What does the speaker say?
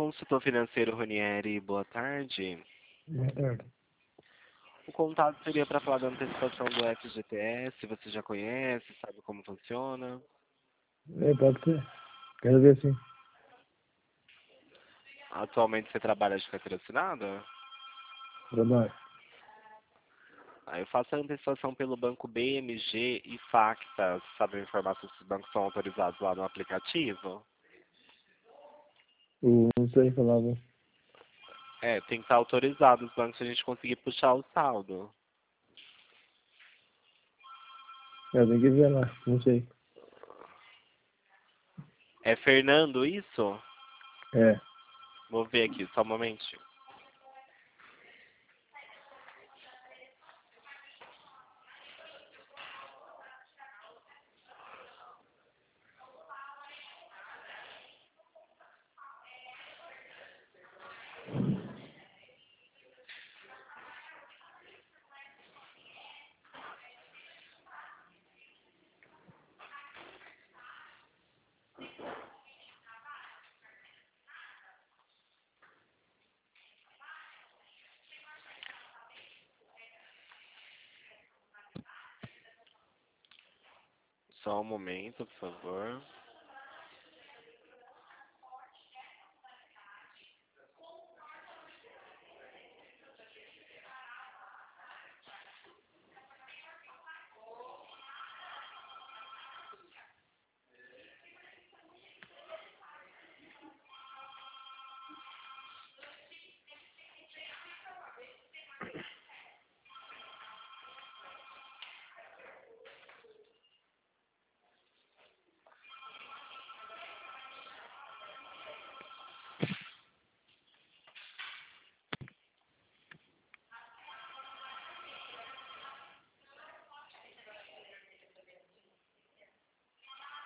Consultor financeiro Ronieri, boa tarde. Boa tarde. O contato seria para falar da antecipação do FGTS, você já conhece, sabe como funciona? Pode ser. Quero ver sim. Atualmente você trabalha de carteira assinada? Trabalho. Aí eu faço a antecipação pelo banco BMG e Facta. Você sabe informar se esses bancos são autorizados lá no aplicativo? Não sei falar, não. Tem que estar autorizado os bancos para a gente conseguir puxar o saldo. Tem que ver lá. Não sei. É Fernando isso? É. Vou ver aqui, só um momentinho. Só um momento, por favor.